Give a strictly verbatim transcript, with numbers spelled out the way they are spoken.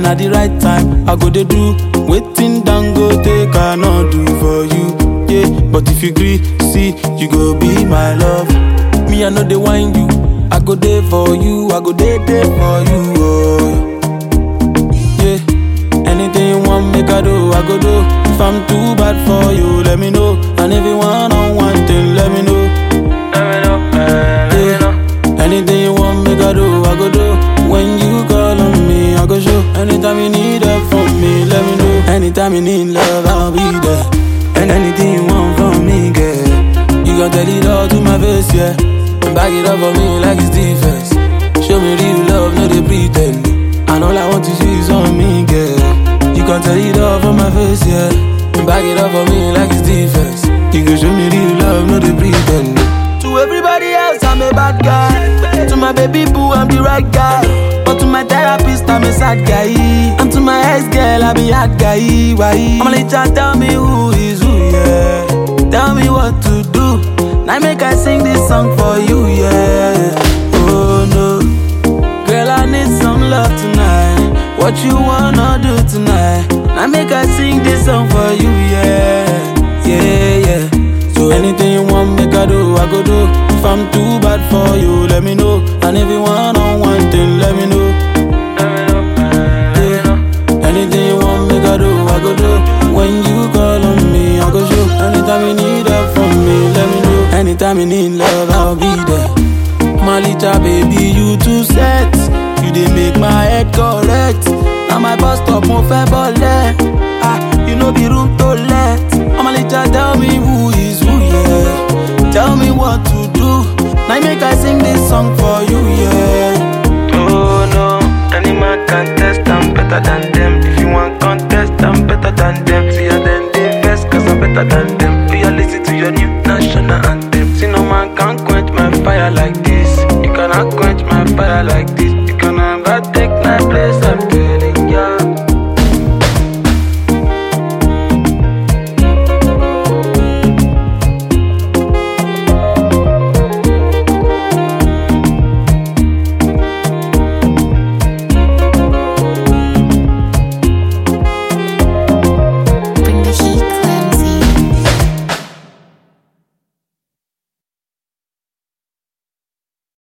at the right time, I go dey do waiting down go take I not do for you. Yeah, but if you agree, see, you go be my love. Me, I know they whine you. I go there for you, I go there there for you. Oh, yeah. Anything you want, make I do, I go do. If I'm too bad for you, let me know. And if you want on one thing, let me know. Let me know, uh, let me know. Anything you want, make I do, I go do. When you call on me, I go show. Anytime you need help from me, let me know. Anytime you need love, I'll be there. And anything you want from me, girl, you gon' tell it all to my face, yeah. And back it up for me like it's defense. Show me real love, no they pretend. And all I want to see is on me, girl. You gon' tell it all from my face, yeah. And back it up for me like it's defense. You can show me real love, no they pretend. To everybody else, I'm a bad guy. To my baby boo, I'm the right guy. But to my therapist, I'm a sad guy. And to my ex-girl, I'm a hard guy. Why? I'ma let you tell me who is who, yeah. Tell me what to do. Now make I sing this song for you, yeah. Oh no, girl, I need some love tonight. What you wanna do tonight? Now make I sing this song for you, yeah. Yeah, yeah. So anything you want, make I do, I go do. If I'm too bad for you, let me know. And if you want on one thing, let me know. Let me know, uh, let me know. Anything you want, make I do, I go do. When you call on me, I go show. Anytime you need help from me, let me know. Anytime you need love, I'll be there. My little baby, you too set. You dey make my head correct. Now my bus stop, mo fe bole. Ah, you know be room to let. My little tell me who is who, yeah. Tell me what to do. Now make I sing this song for you, yeah. Oh no, any man can test, I'm better than